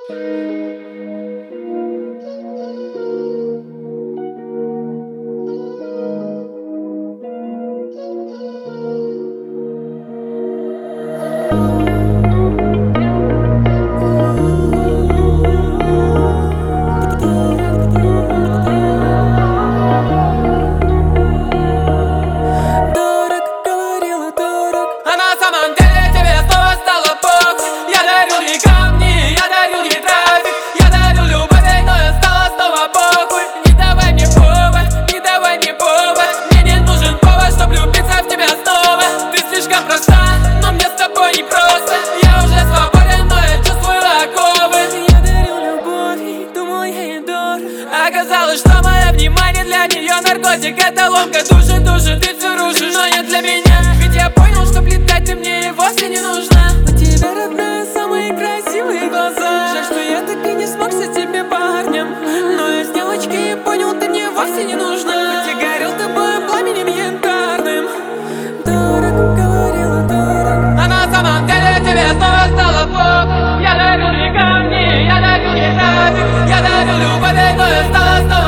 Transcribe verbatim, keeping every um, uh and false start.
Оказалось, что мое внимание для нее наркотик. Это ломка души, души, ты все рушишь, но не для меня. Ведь я понял, что летать ты мне вовсе не нужна. У тебя, родная, самые красивые глаза. Жаль, что я так и не смогся тебе парнем. Но я с девочкой понял, ты мне вовсе не нужна. Хоть и горел тобой пламенем янтарным. Дорог, говорила дорог, а на самом деле тебе снова стало плохо. Я дарю не камни, я дарю не трафик, я дарю любовь, но я стала снова.